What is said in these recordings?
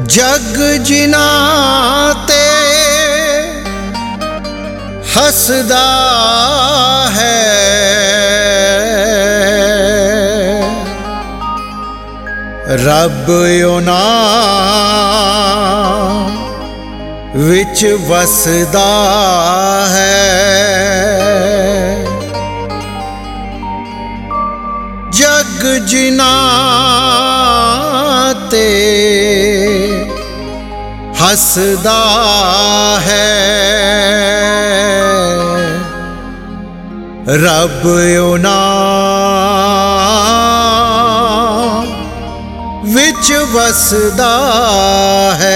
जग जिना ते हसदा है, रब उना विच वसदा है। जग जिना ते हसदा है, रब उना विच वसदा है।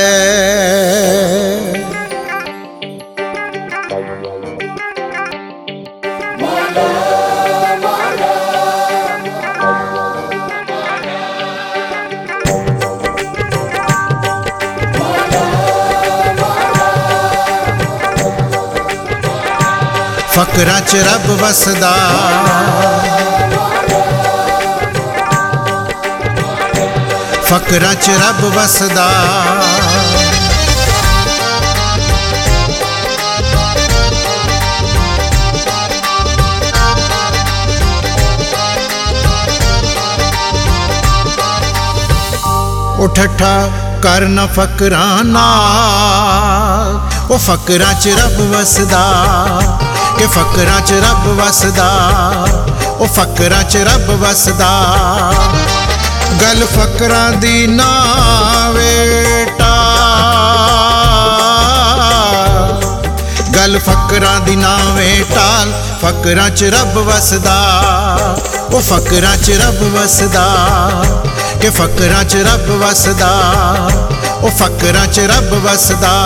फकरां च रब वसदा, फकरां च रब वसदा। ओ ठट्ठा कर न फकरां नाल, ओ फकरां च रब वसदा, कि फकरां च रब वसदा, ओ फकरां च रब वसदा। गल फकरां दी ना वेटा, गल फकरां दी ना वेटाल, फकरां च रब वसदा, ओ फकरां च रब वसदा, कि फकरां च रब वसदा, ओ फकरां च रब वसदा।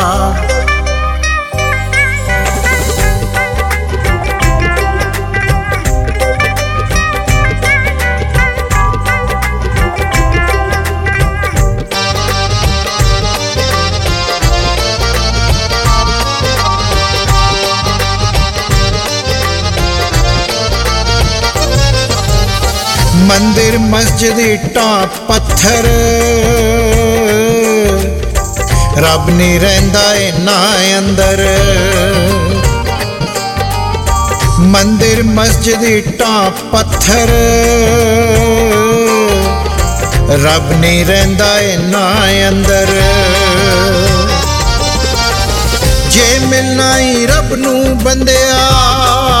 मंदिर मस्जिद इट्टां पत्थर, रब नहीं रहिंदा इन्हां अंदर। मंदिर मस्जिद इट्टां पत्थर, रब नहीं रहिंदा इन्हां अंदर। जे मिलना ही रब नूं बंदिया,